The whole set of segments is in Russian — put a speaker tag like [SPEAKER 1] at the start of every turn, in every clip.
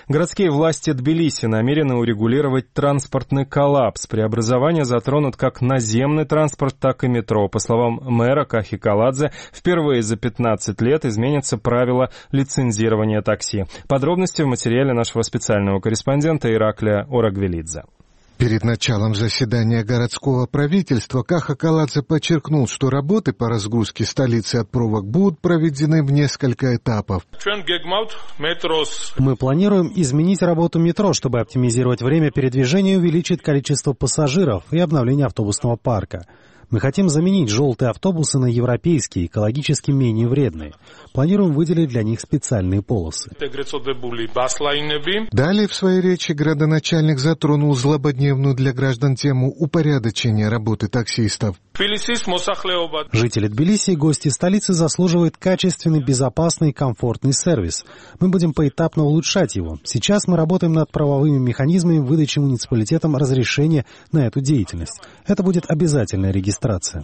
[SPEAKER 1] Городские власти Тбилиси намерены урегулировать транспортный коллапс. Преобразования затронут как наземный транспорт, так и метро. По словам мэра Кахи Каладзе, впервые за 15 лет изменятся правила лицензирования такси. Подробности в материале нашего специального корреспондента Ираклия Орагвелидзе.
[SPEAKER 2] Перед началом заседания городского правительства Каха Каладзе подчеркнул, что работы по разгрузке столицы от пробок будут проведены в несколько этапов.
[SPEAKER 3] Мы планируем изменить работу метро, чтобы оптимизировать время передвижения и увеличить количество пассажиров и обновление автобусного парка. Мы хотим заменить желтые автобусы на европейские, экологически менее вредные. Планируем выделить для них специальные полосы.
[SPEAKER 2] Далее в своей речи градоначальник затронул злободневную для граждан тему упорядочения работы таксистов.
[SPEAKER 3] Жители Тбилиси и гости столицы заслуживают качественный, безопасный и комфортный сервис. Мы будем поэтапно улучшать его. Сейчас мы работаем над правовыми механизмами выдачи муниципалитетам разрешения на эту деятельность. Это будет обязательная регистрация.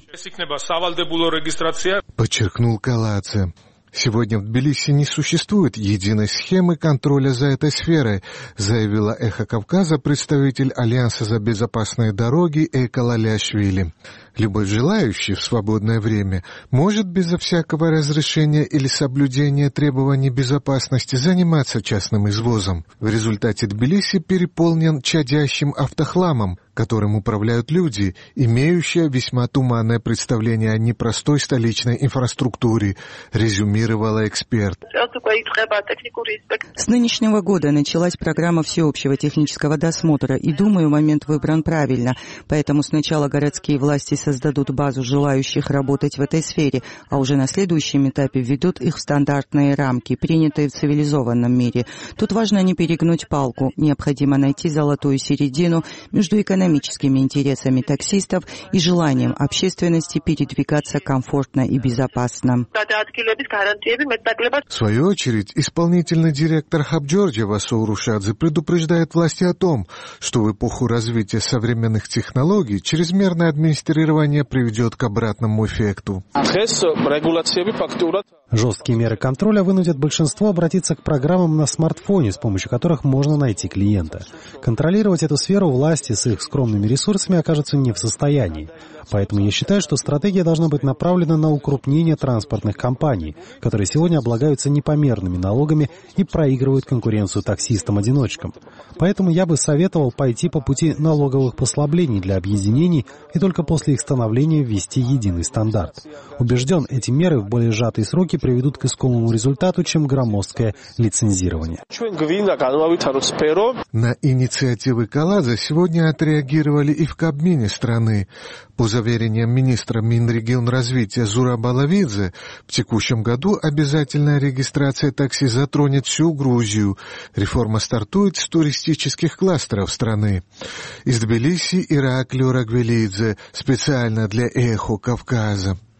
[SPEAKER 2] Подчеркнул Каладзе. Сегодня в Тбилиси не существует единой схемы контроля за этой сферой, заявила «Эхо Кавказа» представитель Альянса за безопасные дороги Эйка Лаляшвили. Любой желающий в свободное время может безо всякого разрешения или соблюдения требований безопасности заниматься частным извозом. В результате Тбилиси переполнен чадящим автохламом, которым управляют люди, имеющие весьма туманное представление о непростой столичной инфраструктуре, резюмировала эксперт.
[SPEAKER 4] С нынешнего года началась программа всеобщего технического досмотра, и, думаю, момент выбран правильно. Поэтому сначала городские власти создадут базу желающих работать в этой сфере, а уже на следующем этапе введут их в стандартные рамки, принятые в цивилизованном мире. Тут важно не перегнуть палку. Необходимо найти золотую середину между экономическими интересами таксистов и желанием общественности передвигаться комфортно и безопасно.
[SPEAKER 2] В свою очередь, исполнительный директор Хабджорджа Васоу Рушадзе предупреждает власти о том, что в эпоху развития современных технологий чрезмерное администрирование приведет к обратному эффекту.
[SPEAKER 3] Жесткие меры контроля вынудят большинство обратиться к программам на смартфоне, с помощью которых можно найти клиента. Контролировать эту сферу власти с их скромными ресурсами окажутся не в состоянии. Поэтому я считаю, что стратегия должна быть направлена на укрупнение транспортных компаний, которые сегодня облагаются непомерными налогами и проигрывают конкуренцию таксистам-одиночкам. Поэтому я бы советовал пойти по пути налоговых послаблений для объединений и только после их становления ввести единый стандарт. Убежден, эти меры в более сжатые сроки приведут к искомому результату, чем громоздкое лицензирование.
[SPEAKER 2] На инициативы Каладзе сегодня отреагировали и в Кабмине страны. По заверениям министра Минрегионразвития Зураба Лавидзе, в текущем году обязательная регистрация такси затронет всю Грузию. Реформа стартует с туристических кластеров страны. Из Тбилиси Ираклий Орагвелидзе, специально для «Эхо Кавказа».